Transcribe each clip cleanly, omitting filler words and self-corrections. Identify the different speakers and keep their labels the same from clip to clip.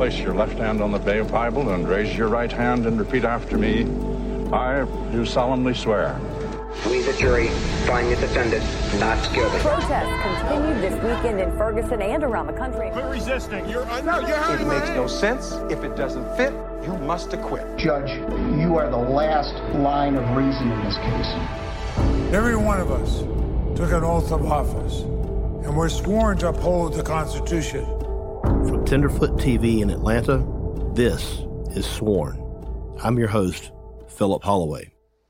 Speaker 1: place your left hand on the Bible and raise your right hand and repeat after me. I do solemnly swear.
Speaker 2: We, the jury, find the defendant not guilty.
Speaker 3: Protests continued this weekend in Ferguson and around the country.
Speaker 4: Quit resisting. You're
Speaker 5: It makes no sense. If it doesn't fit, you must acquit.
Speaker 6: Judge, you are the last line of reason in this case.
Speaker 7: Every one of us took an oath of office, and we're sworn to uphold the Constitution.
Speaker 8: From Tenderfoot TV in Atlanta, this is Sworn. I'm your host, Philip Holloway.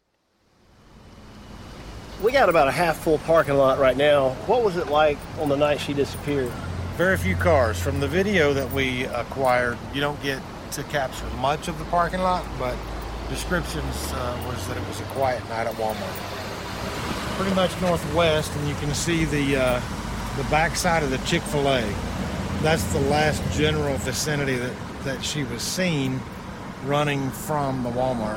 Speaker 8: We got about a half-full parking lot right now. What was it like on the night she disappeared?
Speaker 4: very few cars. From the video that we acquired, you don't get to capture much of the parking lot, but descriptions was that it was a quiet night at Walmart. Pretty much northwest, and you can see the backside of the Chick-fil-A. That's the last general vicinity that she was seen running from the Walmart.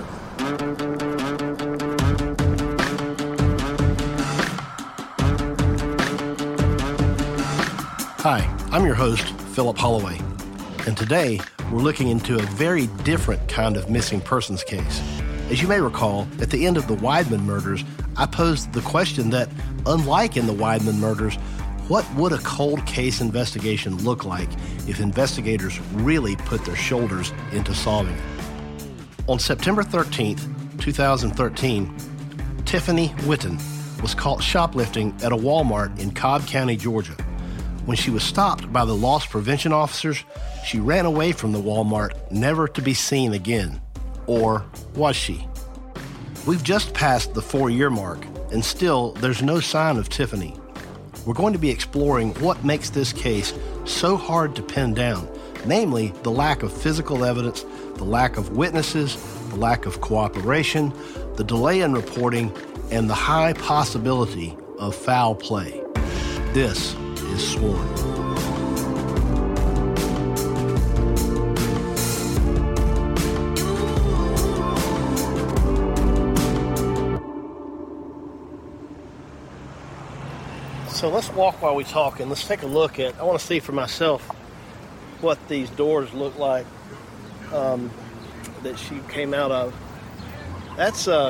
Speaker 8: Hi, I'm your host, Philip Holloway, and today we're looking into a very different kind of missing persons case. As you may recall, at the end of the Weidman murders, I posed the question that, unlike in the Weidman murders, what would a cold case investigation look like if investigators really put their shoulders into solving it? On September 13th, 2013, Tiffany Whitten was caught shoplifting at a Walmart in Cobb County, Georgia. When she was stopped by the loss prevention officers, she ran away from the Walmart, never to be seen again. Or was she? We've just passed the 4-year mark, and still there's no sign of Tiffany. We're going to be exploring what makes this case so hard to pin down, namely the lack of physical evidence, the lack of witnesses, the lack of cooperation, the delay in reporting, and the high possibility of foul play. This is Sworn. So let's walk while we talk, and let's take a look at, I want to see for myself what these doors look like that she came out of. That's a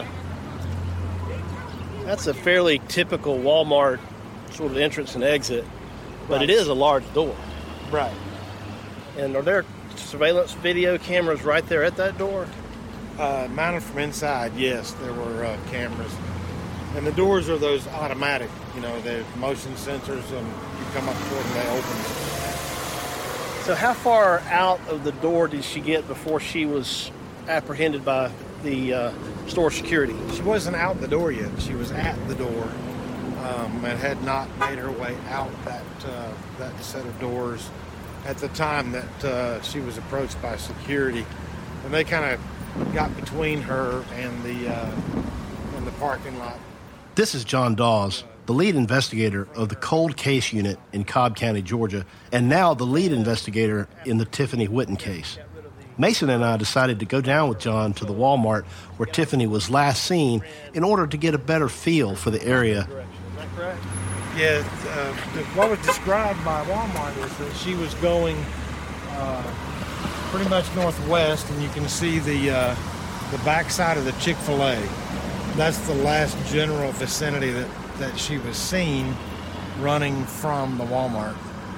Speaker 8: fairly typical Walmart sort of entrance and exit, but It is a large door.
Speaker 4: Right.
Speaker 8: And are there surveillance video cameras right there at that door?
Speaker 4: Mounted from inside, yes, there were cameras. And the doors are those automatic, they're motion sensors, and you come up to it and they open.
Speaker 8: So how far out of the door did she get before she was apprehended by the store security?
Speaker 4: She wasn't out the door yet. She was at the door and had not made her way out that set of doors at the time that she was approached by security. And they kind of got between her and the parking lot.
Speaker 8: This is John Dawes, the lead investigator of the Cold Case Unit in Cobb County, Georgia, and now the lead investigator in the Tiffany Whitten case. Mason and I decided to go down with John to the Walmart where Tiffany was last seen in order to get a better feel for the area.
Speaker 4: Is that correct? Yeah, what was described by Walmart is that she was going pretty much northwest, and you can see the backside of the Chick-fil-A. That's the last general vicinity that she was seen running from the Walmart,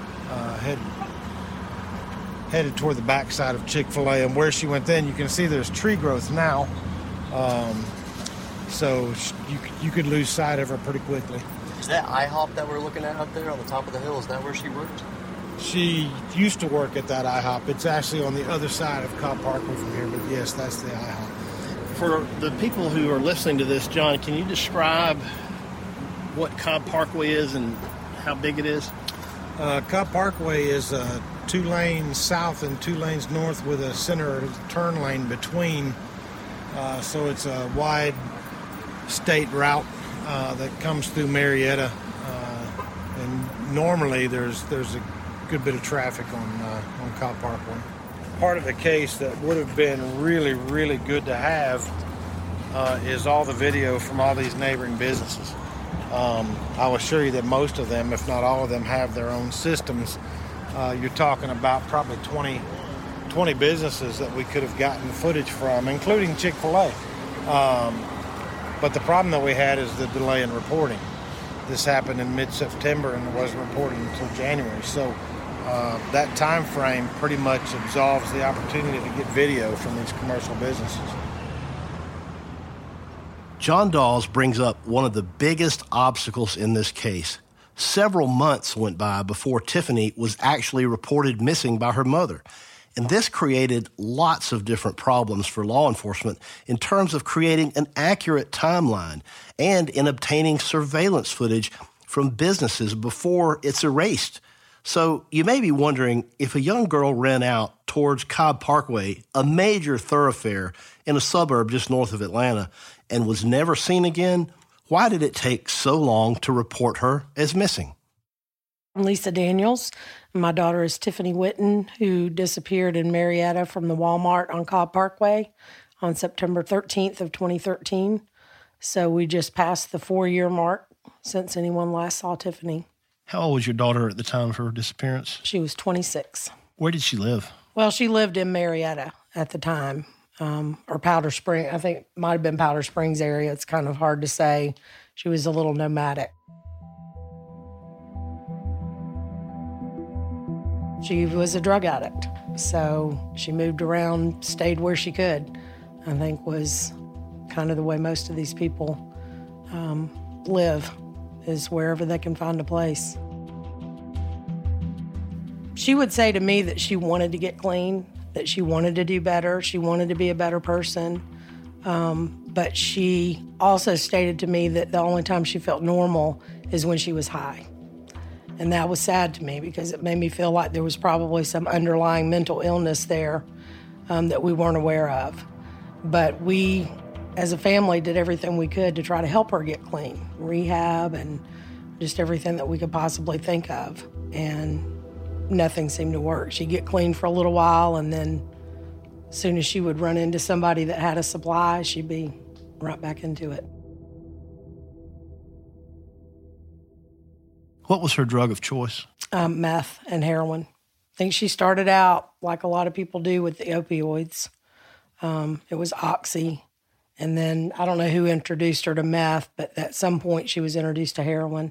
Speaker 4: headed toward the backside of Chick-fil-A. And where she went then, you can see there's tree growth now, so you could lose sight of her pretty quickly.
Speaker 9: Is that IHOP that we're looking at up there on the top of the hill? Is that where she worked?
Speaker 4: She used to work at that IHOP. It's actually on the other side of Cobb Parkway from here, but yes, that's the IHOP.
Speaker 8: For the people who are listening to this, John, can you describe what Cobb Parkway is and how big it is?
Speaker 4: Cobb Parkway is 2 lanes south and 2 lanes north with a center turn lane between. So it's a wide state route that comes through Marietta. And normally there's a good bit of traffic on Cobb Parkway. Part of the case that would have been really, really good to have is all the video from all these neighboring businesses. I'll assure you that most of them, if not all of them, have their own systems. You're talking about probably 20 businesses that we could have gotten footage from, including Chick-fil-A. But the problem that we had is the delay in reporting. This happened in mid-September and it wasn't reported until January. So that time frame pretty much absolves the opportunity to get video from these commercial businesses.
Speaker 8: John Dawes brings up one of the biggest obstacles in this case. Several months went by before Tiffany was actually reported missing by her mother. And this created lots of different problems for law enforcement in terms of creating an accurate timeline and in obtaining surveillance footage from businesses before it's erased. So you may be wondering, if a young girl ran out towards Cobb Parkway, a major thoroughfare in a suburb just north of Atlanta, and was never seen again, why did it take so long to report her as missing?
Speaker 10: I'm Lisa Daniels. My daughter is Tiffany Witten, who disappeared in Marietta from the Walmart on Cobb Parkway on September 13th of 2013. So we just passed the 4-year mark since anyone last saw Tiffany.
Speaker 8: How old was your daughter at the time of her disappearance?
Speaker 10: She was 26.
Speaker 8: Where did she live?
Speaker 10: Well, she lived in Marietta at the time, or Powder Springs. I think it might have been Powder Springs area. It's kind of hard to say. She was a little nomadic. She was a drug addict, so she moved around, stayed where she could, I think was kind of the way most of these people live, is wherever they can find a place. She would say to me that she wanted to get clean, that she wanted to do better, she wanted to be a better person, but she also stated to me that the only time she felt normal is when she was high. And that was sad to me because it made me feel like there was probably some underlying mental illness there that we weren't aware of. But we, as a family, did everything we could to try to help her get clean, rehab and just everything that we could possibly think of. And nothing seemed to work. She'd get clean for a little while, and then as soon as she would run into somebody that had a supply, she'd be right back into it.
Speaker 8: What was her drug of choice?
Speaker 10: Meth and heroin. I think she started out like a lot of people do with the opioids. It was Oxy. And then I don't know who introduced her to meth, but at some point she was introduced to heroin.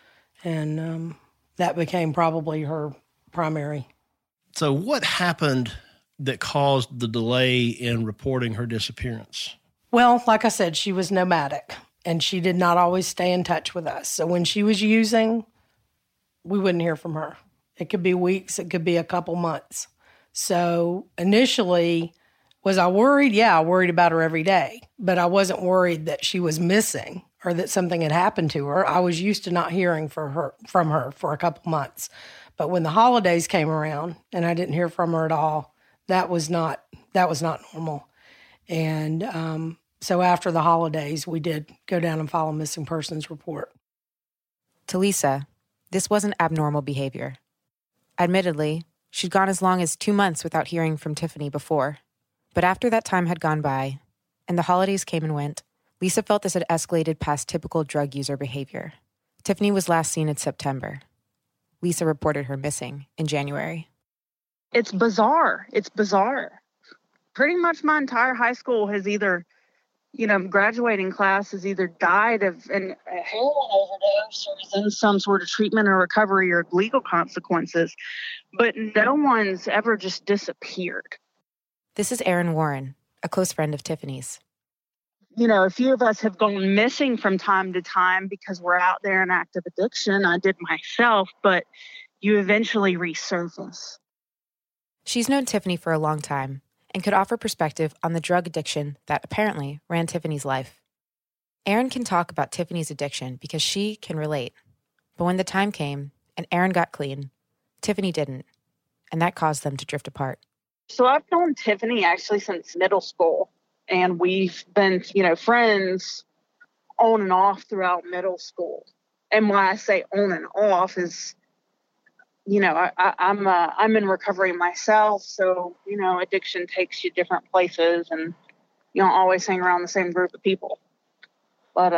Speaker 10: And that became probably her primary.
Speaker 8: So what happened that caused the delay in reporting her disappearance?
Speaker 10: Well, like I said, she was nomadic, and she did not always stay in touch with us. So when she was using, we wouldn't hear from her. It could be weeks, it could be a couple months. So initially, was I worried? Yeah, I worried about her every day, but I wasn't worried that she was missing or that something had happened to her. I was used to not hearing from her for a couple months. But when the holidays came around and I didn't hear from her at all, that was not normal. And so after the holidays, we did go down and file a missing persons report.
Speaker 11: To Lisa, this wasn't abnormal behavior. Admittedly, she'd gone as long as 2 months without hearing from Tiffany before. But after that time had gone by, and the holidays came and went, Lisa felt this had escalated past typical drug user behavior. Tiffany was last seen in September. Lisa reported her missing in January.
Speaker 12: It's bizarre. It's bizarre. Pretty much my entire high school has either, graduating class has either died of a heroin overdose or is in some sort of treatment or recovery or legal consequences. But no one's ever just disappeared.
Speaker 11: This is Erin Warren, a close friend of Tiffany's.
Speaker 12: A few of us have gone missing from time to time because we're out there in active addiction. I did myself, but you eventually resurface.
Speaker 11: She's known Tiffany for a long time and could offer perspective on the drug addiction that apparently ran Tiffany's life. Erin can talk about Tiffany's addiction because she can relate. But when the time came and Erin got clean, Tiffany didn't, and that caused them to drift apart.
Speaker 12: So I've known Tiffany actually since middle school, and we've been, friends on and off throughout middle school. And why I say on and off is, I'm in recovery myself, so, addiction takes you different places, and you don't always hang around the same group of people. But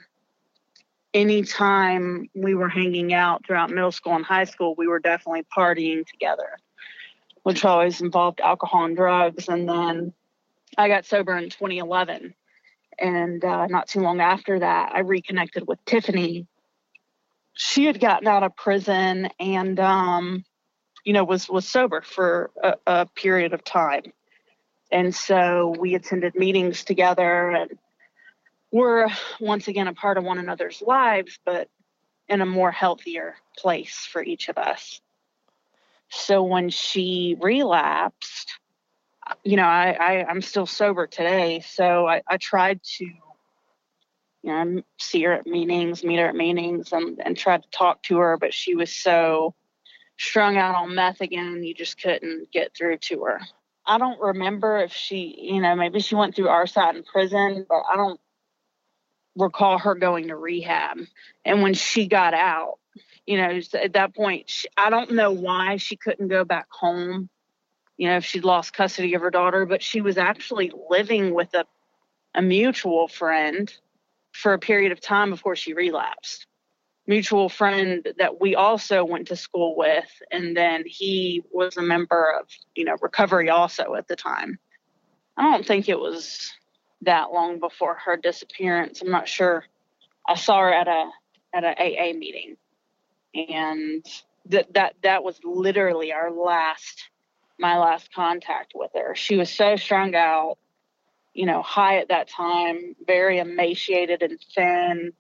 Speaker 12: anytime we were hanging out throughout middle school and high school, we were definitely partying together. which always involved alcohol and drugs. And then I got sober in 2011. And not too long after that, I reconnected with Tiffany. She had gotten out of prison and, was sober for a period of time. And so we attended meetings together and we're once again a part of one another's lives, but in a more healthier place for each of us. So when she relapsed, I'm still sober today. So I tried to, see her at meetings, meet her at meetings and tried to talk to her, but she was so strung out on meth again, you just couldn't get through to her. I don't remember if she, maybe she went through our side in prison, but I don't recall her going to rehab. And when she got out, at that point, I don't know why she couldn't go back home, if she'd lost custody of her daughter, but she was actually living with a mutual friend for a period of time before she relapsed. Mutual friend that we also went to school with, and then he was a member of, recovery also at the time. I don't think it was that long before her disappearance. I'm not sure. I saw her at a AA meeting, and that was literally my last contact with her. She was so strung out, high at that time, very emaciated and thin.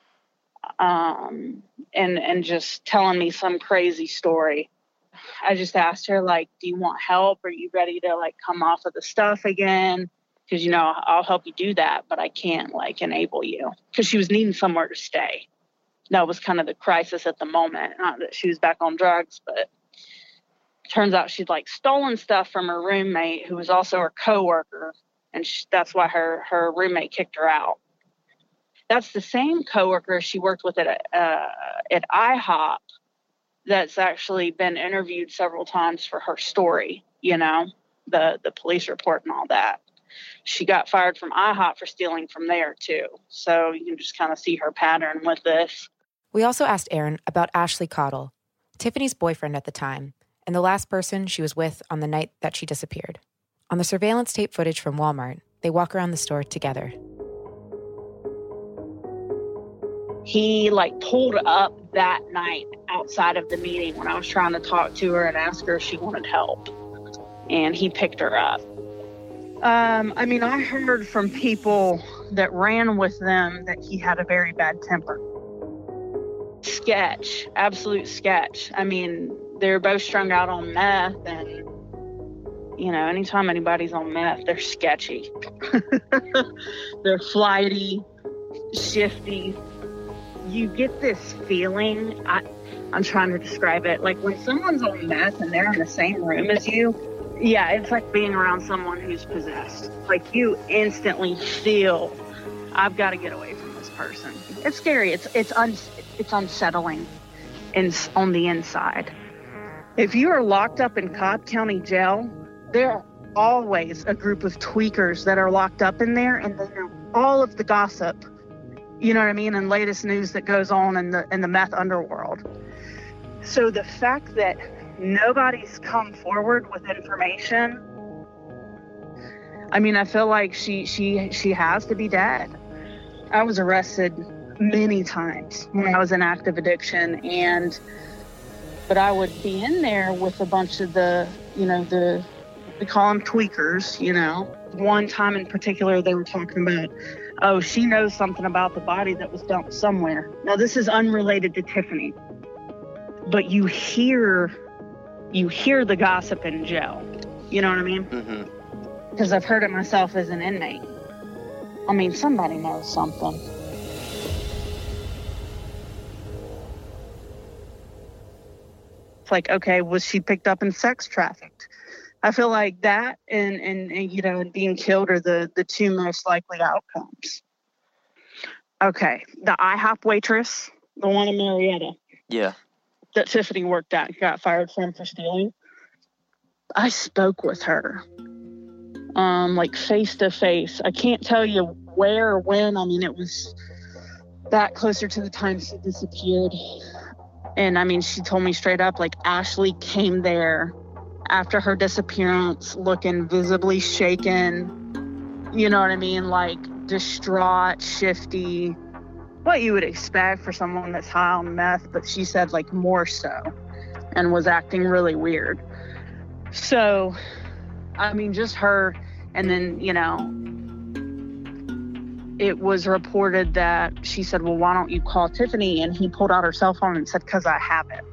Speaker 12: And just telling me some crazy story. I just asked her, do you want help? Are you ready to come off of the stuff again? Because, I'll help you do that, but I can't enable you. Because she was needing somewhere to stay. That was kind of the crisis at the moment. Not that she was back on drugs, but turns out she'd stolen stuff from her roommate, who was also her coworker. And that's why her roommate kicked her out. That's the same coworker she worked with at IHOP that's actually been interviewed several times for her story, the police report and all that. She got fired from IHOP for stealing from there, too. So you can just kind of see her pattern with this.
Speaker 11: We also asked Erin about Ashley Cottle, Tiffany's boyfriend at the time, and the last person she was with on the night that she disappeared. On the surveillance tape footage from Walmart, they walk around the store together.
Speaker 12: He pulled up that night outside of the meeting when I was trying to talk to her and ask her if she wanted help. And he picked her up. I heard from people that ran with them that he had a very bad temper. Sketch, absolute sketch. They're both strung out on meth and, anytime anybody's on meth, they're sketchy. They're flighty, shifty. You get this feeling, I'm trying to describe it, when someone's on meth and they're in the same room as you, yeah, it's like being around someone who's possessed. You instantly feel, I've got to get away from this person. It's scary. It's unsettling on the inside. If you are locked up in Cobb County Jail, there are always a group of tweakers that are locked up in there, and they know all of the gossip. You know what I mean? And latest news that goes on in the meth underworld. So the fact that nobody's come forward with information, I feel like she has to be dead. I was arrested many times when I was in active addiction, but I would be in there with a bunch of we call them tweakers, One time in particular, they were talking about, oh, she knows something about the body that was dumped somewhere. Now, this is unrelated to Tiffany, but you hear the gossip in jail. You know what I mean? Mm-hmm. Because I've heard it myself as an inmate. Somebody knows something. It's okay, was she picked up and sex trafficked? I feel like that and being killed are the two most likely outcomes. Okay, the IHOP waitress, the one in Marietta.
Speaker 13: Yeah.
Speaker 12: That Tiffany worked at, got fired from for stealing. I spoke with her, face to face. I can't tell you where or when. It was that closer to the time she disappeared. And she told me straight up, Ashley came there after her disappearance, looking visibly shaken, you know what I mean? Like distraught, shifty, what you would expect for someone that's high on meth, but she said like more so, and was acting really weird. So, I mean, just her. And then, you know, it was reported that she said, well, why don't you call Tiffany? And he pulled out her cell phone and said, because I have it.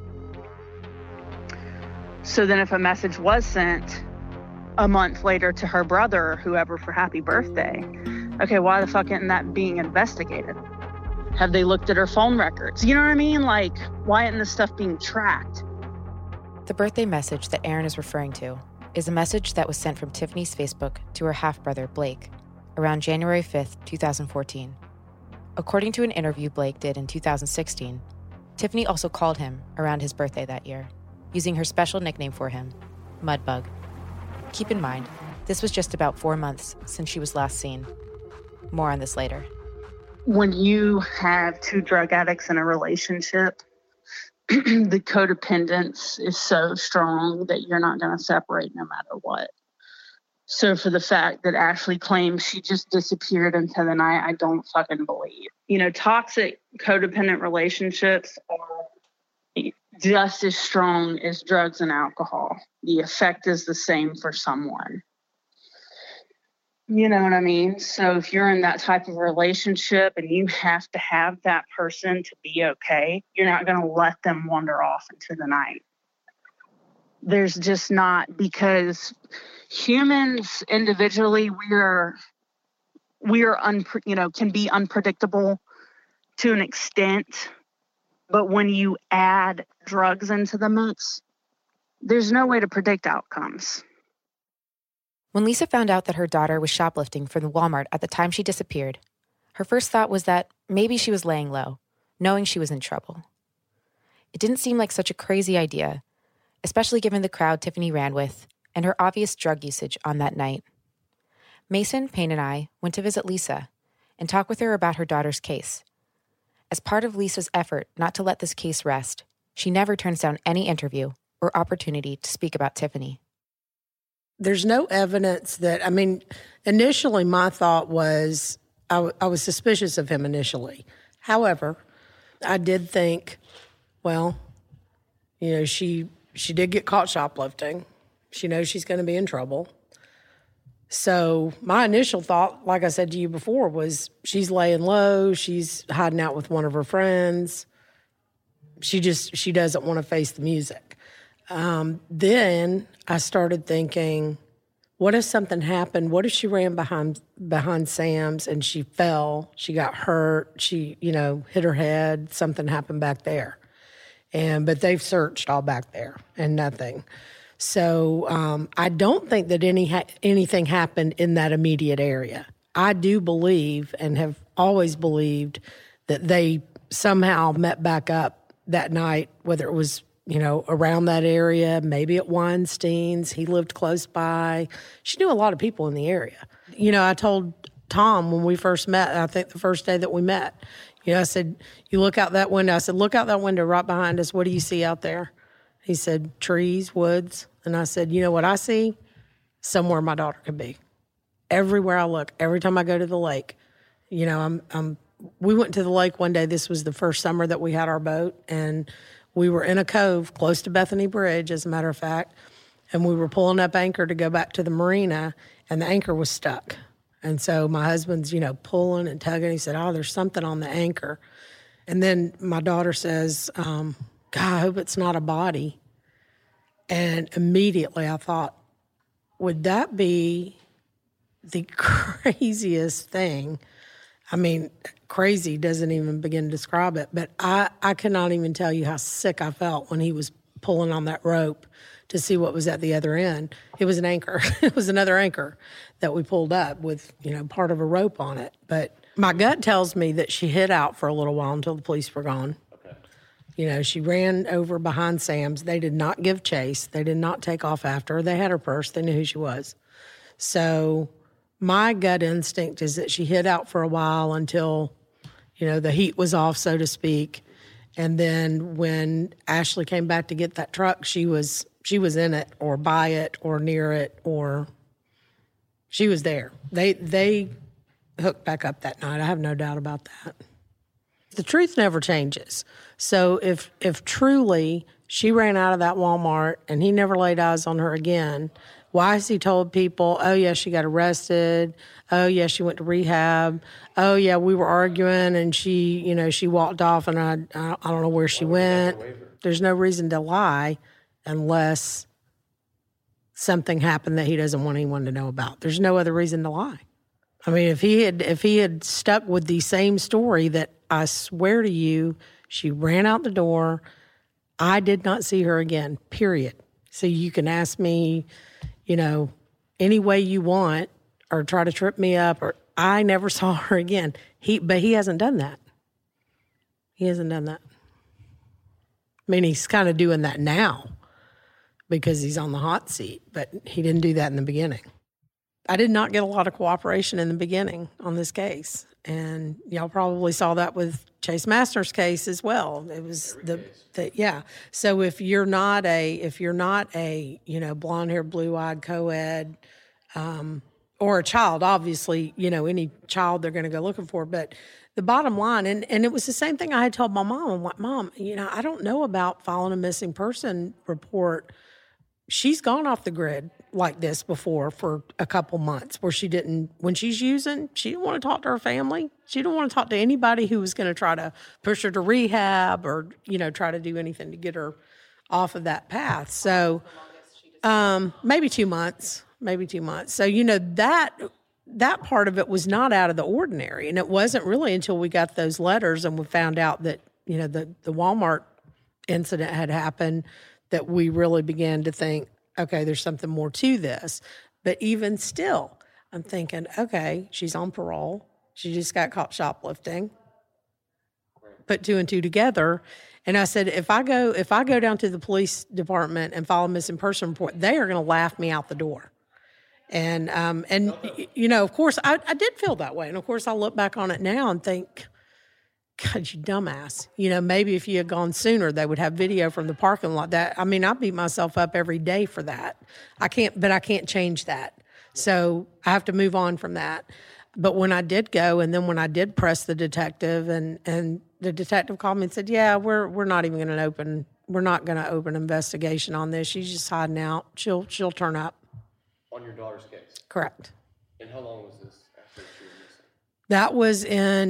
Speaker 12: So then if a message was sent a month later to her brother or whoever for happy birthday, okay, why the fuck isn't that being investigated? Have they looked at her phone records? You know what I mean? Like, why isn't this stuff being tracked?
Speaker 11: The birthday message that Aaron is referring to is a message that was sent from Tiffany's Facebook to her half-brother, Blake, around January 5th, 2014. According to an interview Blake did in 2016, Tiffany also called him around his birthday that year, using her special nickname for him, Mudbug. Keep in mind, this was just about 4 months since she was last seen. More on this later.
Speaker 12: When you have two drug addicts in a relationship, the codependence is so strong that you're not going to separate no matter what. So for the fact that Ashley claims she just disappeared into the night, I don't fucking believe. You know, toxic codependent relationships are just as strong as drugs and alcohol. The effect is the same for someone. You know what I mean? So if you're in that type of relationship and you have to have that person to be okay, you're not going to let them wander off into the night. There's just not, because humans individually, can be unpredictable to an extent. But when you add drugs into the mix, there's no way to predict outcomes.
Speaker 11: When Lisa found out that her daughter was shoplifting from the Walmart at the time she disappeared, her first thought was that maybe she was laying low, knowing she was in trouble. It didn't seem like such a crazy idea, especially given the crowd Tiffany ran with and her obvious drug usage on that night. Mason, Payne, and I went to visit Lisa and talk with her about her daughter's case. As part of Lisa's effort not to let this case rest, she never turns down any interview or opportunity to speak about Tiffany.
Speaker 10: There's no evidence that, initially my thought was, I was suspicious of him initially. However, I did think, well, she did get caught shoplifting. She knows she's going to be in trouble. So my initial thought, like I said to you before, was she's laying low. She's hiding out with one of her friends. She doesn't want to face the music. Then I started thinking, what if something happened? What if she ran behind Sam's and she fell? She got hurt. She, hit her head. Something happened back there. But they've searched all back there and nothing. So I don't think that anything happened in that immediate area. I do believe and have always believed that they somehow met back up that night, whether it was, around that area, maybe at Weinstein's. He lived close by. She knew a lot of people in the area. I told Tom when we first met, I think the first day that we met, I said, you look out that window. I said, look out that window right behind us. What do you see out there? He said, trees, woods. And I said, you know what I see? Somewhere my daughter could be. Everywhere I look, every time I go to the lake, we went to the lake one day. This was the first summer that we had our boat, and we were in a cove close to Bethany Bridge, as a matter of fact, and we were pulling up anchor to go back to the marina, and the anchor was stuck. And so my husband's, pulling and tugging. He said, oh, there's something on the anchor. And then my daughter says, God, I hope it's not a body. And immediately I thought, would that be the craziest thing? Crazy doesn't even begin to describe it, but I cannot even tell you how sick I felt when he was pulling on that rope to see what was at the other end. It was an anchor. It was another anchor that we pulled up with, part of a rope on it. But my gut tells me that she hid out for a little while until the police were gone. Okay. She ran over behind Sam's. They did not give chase. They did not take off after her. They had her purse. They knew who she was. So my gut instinct is that she hid out for a while until, the heat was off, so to speak. And then when Ashley came back to get that truck, she was She was in it or by it or near it, or she was there. They hooked back up that night. I have no doubt about that. The truth never changes. So if truly she ran out of that Walmart and he never laid eyes on her again, why has he told people, oh, yeah, she got arrested. Oh, yeah, she went to rehab. Oh, yeah, we were arguing and she walked off and I don't know where she went. There's no reason to lie unless something happened that he doesn't want anyone to know about. There's no other reason to lie. I mean, if he had stuck with the same story that I swear to you, she ran out the door, I did not see her again, period. So you can ask me, any way you want or try to trip me up, or I never saw her again. But he hasn't done that. He hasn't done that. I mean, he's kind of doing that now because he's on the hot seat, but he didn't do that in the beginning. I did not get a lot of cooperation in the beginning on this case. And y'all probably saw that with Chase Masters' case as well. It was yeah. So if you're not a blonde-haired, blue-eyed co-ed, or a child, obviously, any child they're going to go looking for. But the bottom line, and it was the same thing I had told my mom. I'm like, Mom, I don't know about filing a missing person report. She's gone off the grid like this before for a couple months where when she's using, she didn't want to talk to her family. She didn't want to talk to anybody who was going to try to push her to rehab or, try to do anything to get her off of that path. So maybe 2 months. So, that part of it was not out of the ordinary. And it wasn't really until we got those letters and we found out that, the Walmart incident had happened that we really began to think, okay, there's something more to this. But even still, I'm thinking, okay, she's on parole. She just got caught shoplifting. Put 2 and 2 together. And I said, if I go down to the police department and file a missing person report, they are going to laugh me out the door. And of course, I did feel that way. And of course, I look back on it now and think, God, you dumbass. Maybe if you had gone sooner, they would have video from the parking lot. I beat myself up every day for that. I can't change that. So I have to move on from that. But when I did go, and then when I did press the detective, and the detective called me and said, yeah, we're not even going to open an investigation on this. She's just hiding out. She'll turn up.
Speaker 9: On your daughter's case?
Speaker 10: Correct.
Speaker 9: And how long was this after she was missing?
Speaker 10: That was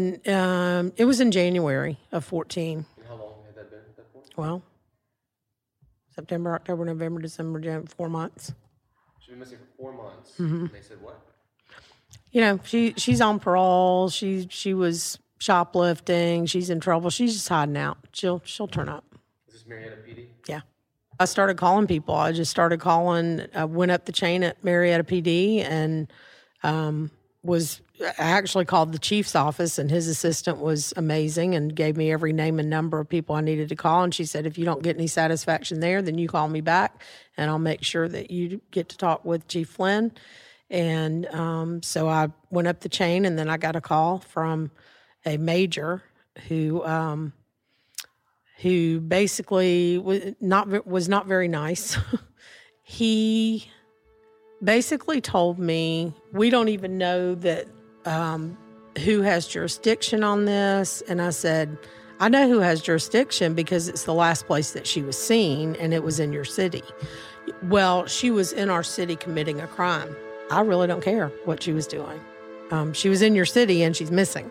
Speaker 10: it was in January of 14.
Speaker 9: And how long had that been at that point?
Speaker 10: Well, September, October, November, December, January, 4 months.
Speaker 9: She's been missing for 4 months.
Speaker 10: Mm-hmm.
Speaker 9: They said what?
Speaker 10: She's on parole. She was shoplifting. She's in trouble. She's just hiding out. She'll turn up.
Speaker 9: Is this Marietta PD?
Speaker 10: Yeah. I started calling people. I just started calling. I went up the chain at Marietta PD and I actually called the chief's office, and his assistant was amazing and gave me every name and number of people I needed to call. And she said, if you don't get any satisfaction there, then you call me back, and I'll make sure that you get to talk with Chief Flynn. And so I went up the chain, and then I got a call from a major who basically was not very nice. He basically told me, we don't even know that who has jurisdiction on this. And I said, I know who has jurisdiction because it's the last place that she was seen, and it was in your city. Well, she was in our city committing a crime. I really don't care what she was doing. She was in your city and she's missing.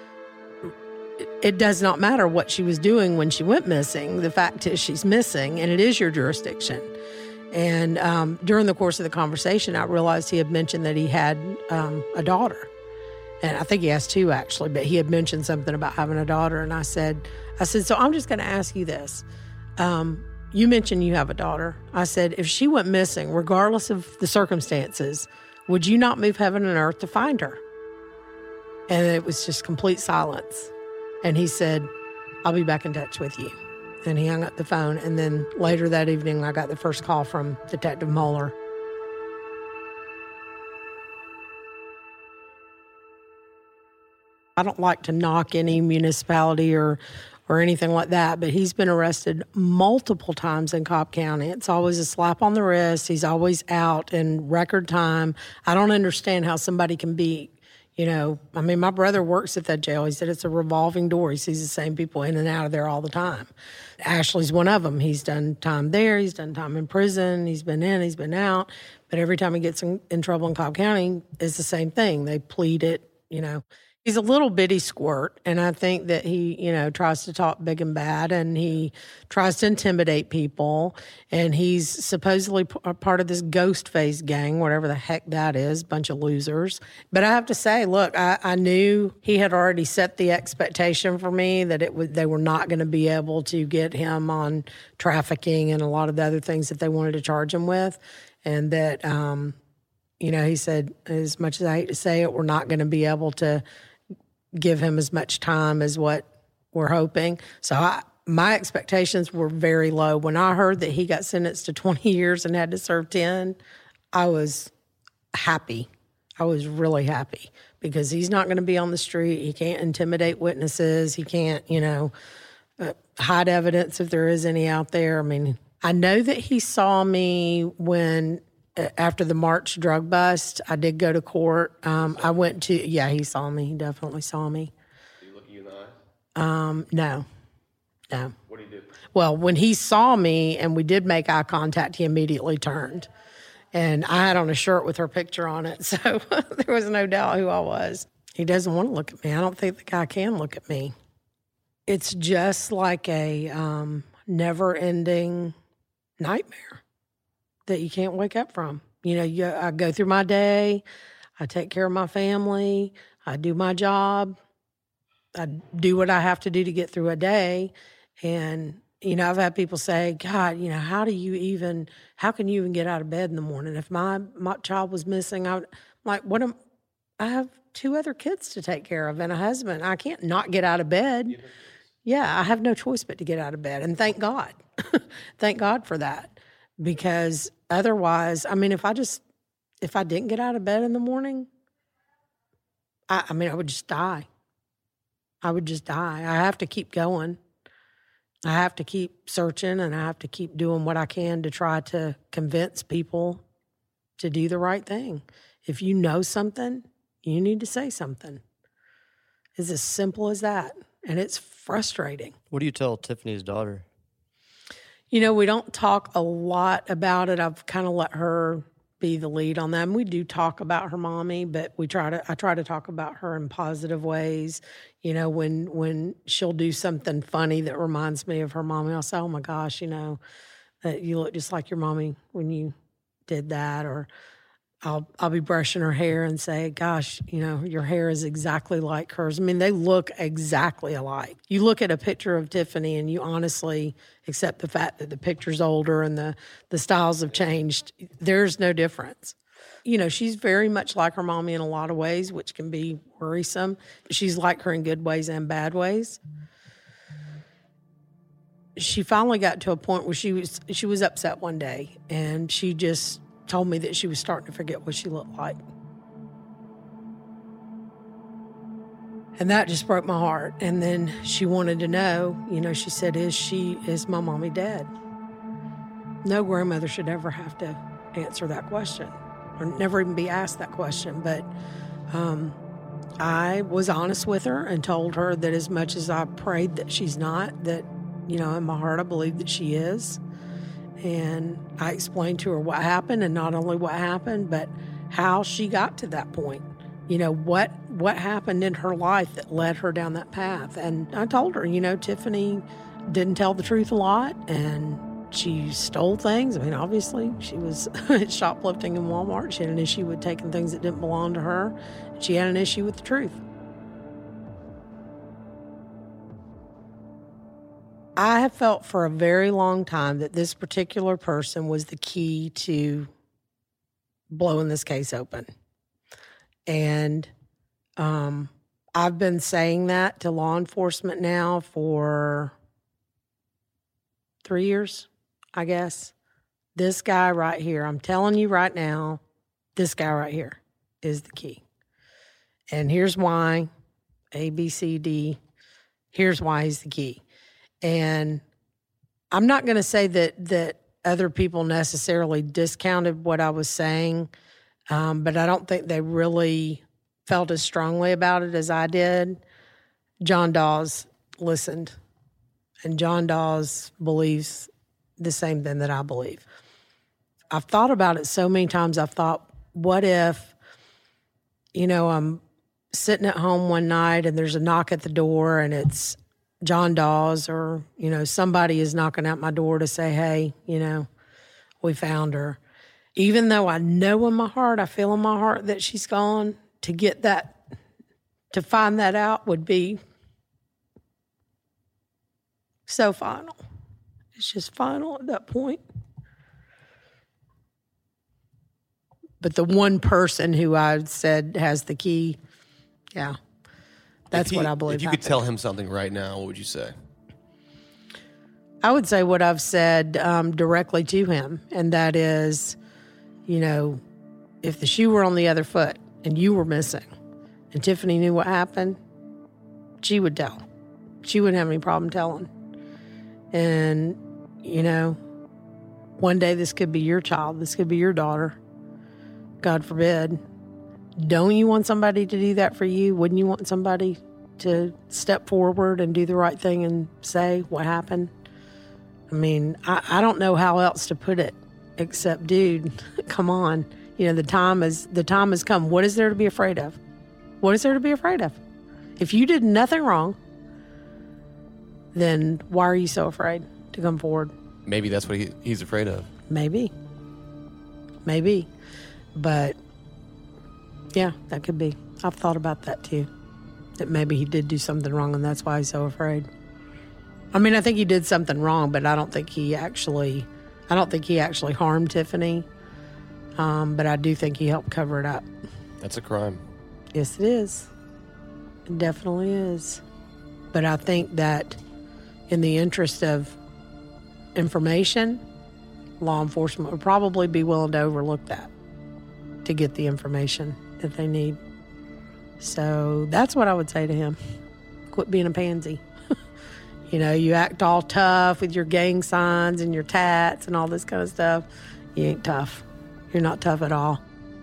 Speaker 10: It does not matter what she was doing when she went missing. The fact is she's missing, and it is your jurisdiction. And during the course of the conversation, I realized he had mentioned that he had a daughter. And I think he has 2, actually, but he had mentioned something about having a daughter. And I said, so I'm just going to ask you this. You mentioned you have a daughter. I said, if she went missing, regardless of the circumstances, would you not move heaven and earth to find her? And it was just complete silence. And he said, I'll be back in touch with you. And he hung up the phone. And then later that evening, I got the first call from Detective Moeller. I don't like to knock any municipality or or anything like that, but he's been arrested multiple times in Cobb County. It's always a slap on the wrist. He's always out in record time. I don't understand how somebody can be, my brother works at that jail. He said it's a revolving door. He sees the same people in and out of there all the time. Ashley's one of them. He's done time there. He's done time in prison. He's been in, he's been out. But every time he gets in trouble in Cobb County, it's the same thing. They plead it, He's a little bitty squirt, and I think that he, tries to talk big and bad, and he tries to intimidate people, and he's supposedly a part of this ghost face gang, whatever the heck that is, bunch of losers. But I have to say, look, I knew he had already set the expectation for me that they were not going to be able to get him on trafficking and a lot of the other things that they wanted to charge him with, and that, he said, as much as I hate to say it, we're not going to be able to give him as much time as what we're hoping. So my expectations were very low. When I heard that he got sentenced to 20 years and had to serve 10, I was happy. I was really happy because he's not going to be on the street. He can't intimidate witnesses. He can't, hide evidence if there is any out there. I mean, I know that he saw me when after the March drug bust, I did go to court. I went to, he saw me. He definitely saw me.
Speaker 9: Did he look at you in the eyes?
Speaker 10: No.
Speaker 9: What did he do?
Speaker 10: Well, when he saw me and we did make eye contact, he immediately turned. And I had on a shirt with her picture on it, so there was no doubt who I was. He doesn't want to look at me. I don't think the guy can look at me. It's just like a never-ending nightmare that you can't wake up from. I go through my day, I take care of my family, I do my job, I do what I have to do to get through a day. And, I've had people say, God, how can you even get out of bed in the morning? If my child was missing, I'm like, I have 2 other kids to take care of and a husband. I can't not get out of bed. Yeah, I have no choice but to get out of bed. And thank God. Thank God for that. Because otherwise, if I didn't get out of bed in the morning, I would just die. I would just die. I have to keep going. I have to keep searching, and I have to keep doing what I can to try to convince people to do the right thing. If you know something, you need to say something. It's as simple as that, and it's frustrating.
Speaker 13: What do you tell Tiffany's daughter?
Speaker 10: We don't talk a lot about it. I've kind of let her be the lead on that. And we do talk about her mommy, but I try to talk about her in positive ways. When she'll do something funny that reminds me of her mommy, I'll say, oh my gosh, that you look just like your mommy when you did that. Or I'll be brushing her hair and say, gosh, your hair is exactly like hers. They look exactly alike. You look at a picture of Tiffany and you honestly accept the fact that the picture's older and the styles have changed. There's no difference. She's very much like her mommy in a lot of ways, which can be worrisome. She's like her in good ways and bad ways. She finally got to a point where she was upset one day, and she just told me that she was starting to forget what she looked like. And that just broke my heart. And then she wanted to know, she said, is my mommy dead? No grandmother should ever have to answer that question or never even be asked that question. But I was honest with her and told her that as much as I prayed that she's not, that, in my heart I believe that she is. And I explained to her what happened, and not only what happened, but how she got to that point. What happened in her life that led her down that path. And I told her, Tiffany didn't tell the truth a lot, and she stole things. Obviously, she was shoplifting in Walmart. She had an issue with taking things that didn't belong to her. She had an issue with the truth. I have felt for a very long time that this particular person was the key to blowing this case open. And I've been saying that to law enforcement now for 3 years, I guess. This guy right here, I'm telling you right now, this guy right here is the key. And here's why, A, B, C, D. Here's why he's the key. And I'm not going to say that other people necessarily discounted what I was saying, but I don't think they really felt as strongly about it as I did. John Dawes listened, and John Dawes believes the same thing that I believe. I've thought about it so many times. I've thought, what if, I'm sitting at home one night and there's a knock at the door and it's John Dawes, or, somebody is knocking at my door to say, hey, we found her. Even though I know in my heart, I feel in my heart that she's gone, to find that out would be so final. It's just final at that point. But the one person who I said has the key, that's what I believe.
Speaker 14: If you could tell him something right now, what would you say?
Speaker 10: I would say what I've said directly to him, and that is, if the shoe were on the other foot and you were missing and Tiffany knew what happened, she would tell. She wouldn't have any problem telling. And, one day this could be your child. This could be your daughter. God forbid. Don't you want somebody to do that for you? Wouldn't you want somebody to step forward and do the right thing and say what happened? I mean, I don't know how else to put it except, dude, come on. The time has come. What is there to be afraid of? What is there to be afraid of? If you did nothing wrong, then why are you so afraid to come forward?
Speaker 14: Maybe that's what he's afraid of.
Speaker 10: Maybe. But, yeah, that could be. I've thought about that, too. That maybe he did do something wrong, and that's why he's so afraid. I mean, I think he did something wrong, but I don't think he actually harmed Tiffany. But I do think he helped cover it up.
Speaker 14: That's a crime.
Speaker 10: Yes, it is. It definitely is. But I think that in the interest of information, law enforcement would probably be willing to overlook that to get the information that they need. So that's what I would say to him. Quit being a pansy. You act all tough with your gang signs and your tats and all this kind of stuff. You ain't tough. You're not tough at all.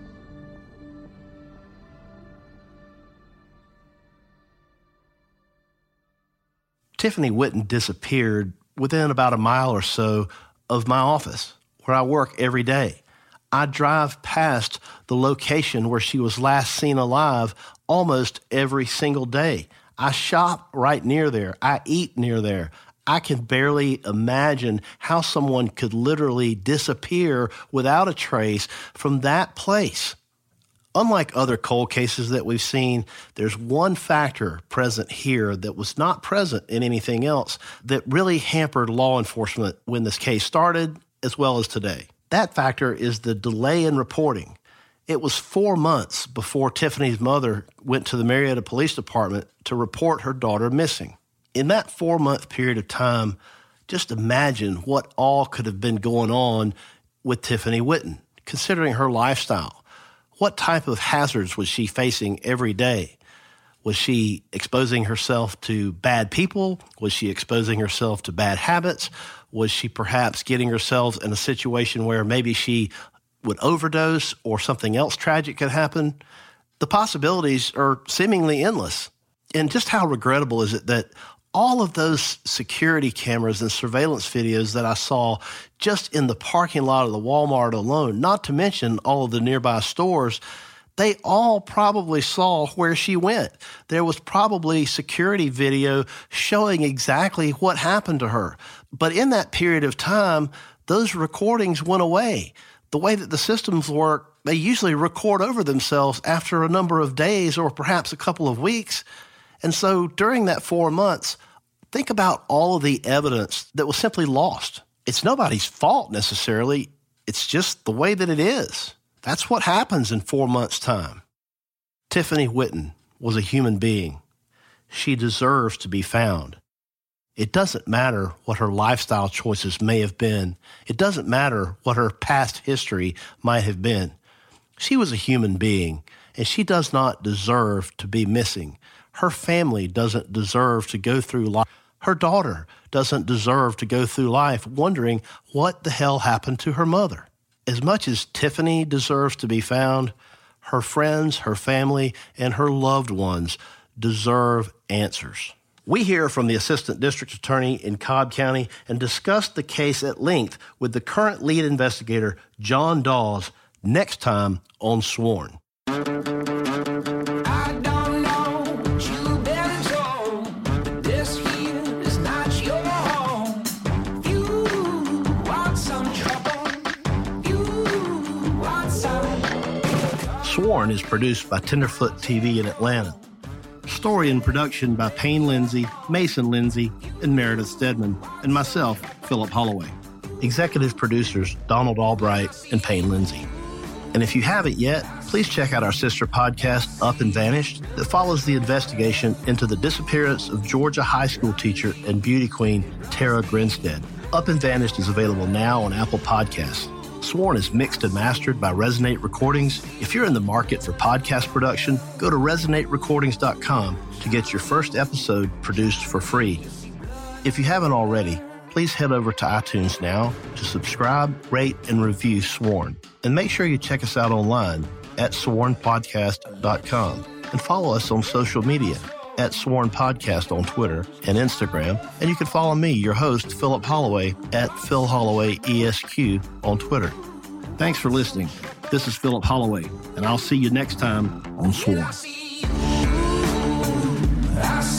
Speaker 8: Tiffany Whitten disappeared within about a mile or so of my office, where I work every day. I drive past the location where she was last seen alive almost every single day. I shop right near there. I eat near there. I can barely imagine how someone could literally disappear without a trace from that place. Unlike other cold cases that we've seen, there's one factor present here that was not present in anything else that really hampered law enforcement when this case started, as well as today. That factor is the delay in reporting. It was 4 months before Tiffany's mother went to the Marietta Police Department to report her daughter missing. In that 4-month period of time, just imagine what all could have been going on with Tiffany Whitten, considering her lifestyle. What type of hazards was she facing every day? Was she exposing herself to bad people? Was she exposing herself to bad habits? Was she perhaps getting herself in a situation where maybe she would overdose or something else tragic could happen? The possibilities are seemingly endless. And just how regrettable is it that all of those security cameras and surveillance videos that I saw just in the parking lot of the Walmart alone, not to mention all of the nearby stores, they all probably saw where she went. There was probably security video showing exactly what happened to her. But in that period of time, those recordings went away. The way that the systems work, they usually record over themselves after a number of days or perhaps a couple of weeks. And so during that 4 months, think about all of the evidence that was simply lost. It's nobody's fault necessarily. It's just the way that it is. That's what happens in 4 months' time. Tiffany Whitten was a human being. She deserves to be found. It doesn't matter what her lifestyle choices may have been. It doesn't matter what her past history might have been. She was a human being, and she does not deserve to be missing. Her family doesn't deserve to go through life. Her daughter doesn't deserve to go through life wondering what the hell happened to her mother. As much as Tiffany deserves to be found, her friends, her family, and her loved ones deserve answers. We hear from the Assistant District Attorney in Cobb County and discuss the case at length with the current lead investigator, John Dawes, next time on Sworn. Sworn is produced by Tenderfoot TV in Atlanta. Story and production by Payne Lindsay, Mason Lindsay, and Meredith Stedman, and myself, Philip Holloway. Executive producers Donald Albright and Payne Lindsay. And if you haven't yet, please check out our sister podcast, Up and Vanished, that follows the investigation into the disappearance of Georgia high school teacher and beauty queen Tara Grinstead. Up and Vanished is available now on Apple Podcasts. Sworn is mixed and mastered by Resonate Recordings. If you're in the market for podcast production, go to resonaterecordings.com to get your first episode produced for free. If you haven't already, please head over to iTunes now to subscribe, rate, and review Sworn. And make sure you check us out online at swornpodcast.com and follow us on social media at Sworn Podcast on Twitter and Instagram. And you can follow me, your host, Philip Holloway, at Phil Holloway ESQ on Twitter. Thanks for listening. This is Philip Holloway, and I'll see you next time on Sworn.